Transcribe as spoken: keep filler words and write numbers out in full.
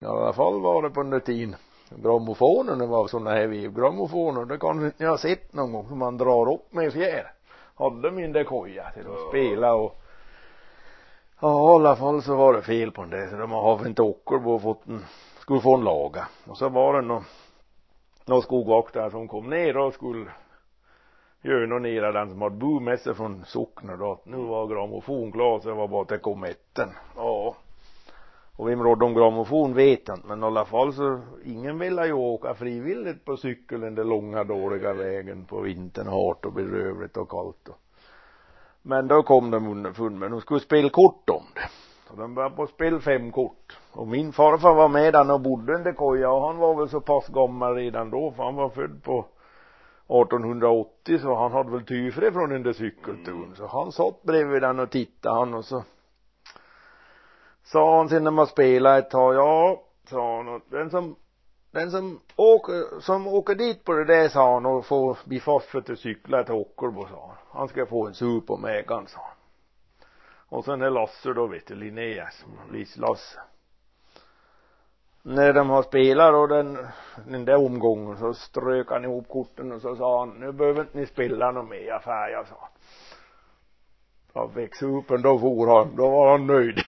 I alla fall var det på den där tiden. Grammofonen, det var sådana här vevgrammofoner. Det kanske inte ni har sett någon gång som man drar upp med fjär. Hade min där koja till att spela och ja, i alla fall så var det fel på den där. Så de har inte åker och fått en, skulle få en laga. Och så var det någon, någon skogvaktare som kom ner och skulle göra någon nere den som hade bo med sig från socknen då. Nu var grammofon klar så det var bara att det kom etten. Ja. Och vem rådde om grammofon vet jag inte. Men i alla fall så ingen ville ju åka frivilligt på cykeln den långa dåliga vägen på vintern. Hårt och bedrövligt och kallt. Och. Men då kom de underfund med. De skulle spela kort om det. Och de började på spel fem kort. Och min farfar var med där och bodde under koja. Och han var väl så pass gammal redan då. För han var född på artonhundraåttio. Så han hade väl tyfre från den där cykelturen. Så han satt bredvid den och tittade han och så sa han sen när man spelade ett tag, ja, sa han, och den som, den som åker, som åker dit på det där, sa han, och får bli fast för att cykla till Ockelbo, sa han. Han ska få en sur på mägan, sa han. Och sen är Lasse då, vet du, Linnéas, Liss-Lasse. När de har spelat och den, den där omgången så strök han ihop korten och så sa han, nu behöver inte ni spela någon mer affär, sa han. Han fick supen, då for han, då var han nöjd.